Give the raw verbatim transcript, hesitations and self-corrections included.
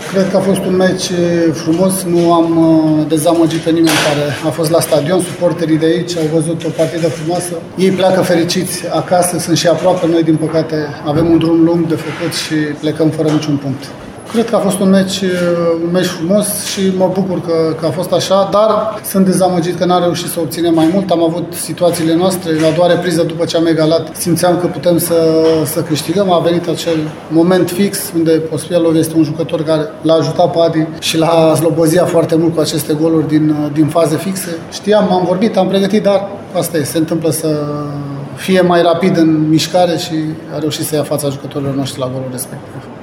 Cred că a fost un meci frumos, nu am dezamăgit pe nimeni care a fost la stadion, suporterii de aici au văzut o partidă frumoasă. Ei pleacă fericiți acasă, sunt și aproape, noi din păcate avem un drum lung de făcut și plecăm fără niciun punct. Cred că a fost un meci, un meci frumos și mă bucur că, că a fost așa, dar sunt dezamăgit că n-am reușit să obținem mai mult. Am avut situațiile noastre, la doua repriză după ce am egalat, simțeam că putem să, să câștigăm. A venit acel moment fix unde Pospielov este un jucător care l-a ajutat pe Adi și l-a slobozit foarte mult cu aceste goluri din, din faze fixe. Știam, am vorbit, am pregătit, dar asta e, se întâmplă să fie mai rapid în mișcare și a reușit să ia fața jucătorilor noștri la golul respectiv.